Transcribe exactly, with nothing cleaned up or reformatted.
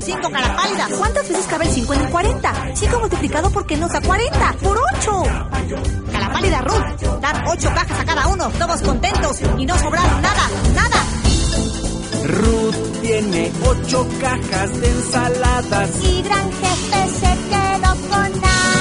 cinco, cara pálida. ¿Cuántas veces cabe el cincuenta en cuarenta? cinco multiplicado por qué nos da cuarenta. ¡Por ocho! Cara pálida, Ruth. Dar ocho cajas a cada uno, todos contentos y no sobraron nada, nada. Ruth tiene ocho cajas de ensaladas y gran jefe se quedó con nada.